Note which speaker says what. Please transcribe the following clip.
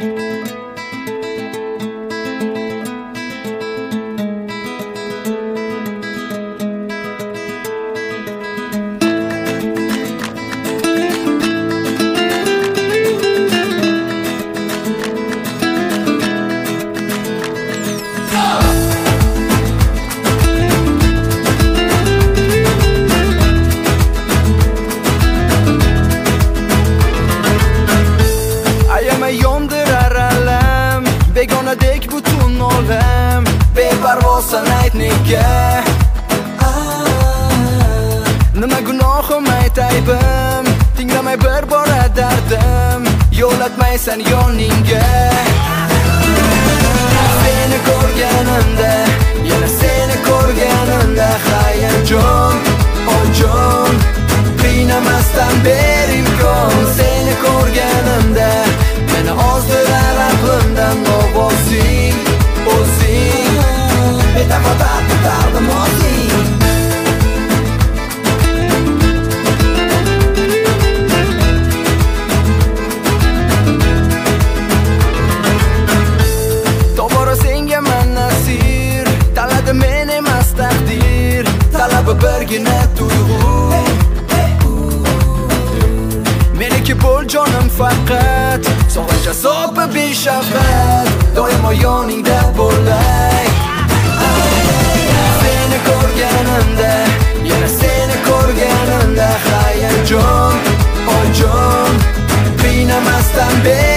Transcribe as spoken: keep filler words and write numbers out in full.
Speaker 1: Begonadek butun olam beparvosan ayt nega nima gunohim ayt aybim tinglamay bir bora dardim yo'latmaysan yoningga seni ko'rganimda yana seni ko'rganimda hayajon ojon qiynamasdan ber imkon seni ko'rganimda meni ozdirar aqlimdan ovozing o'zing betafatat tutardim o'zing tobora senga man nasir taladi men emas taqdir talabi birgina tuyg'u meniki bo'l jonim faqat sog'inch azobi beshafqat doimo yoningda bo'lay seni ko'rganimda yana seni ko'rganimda hayajon ojon qiynamasdan ber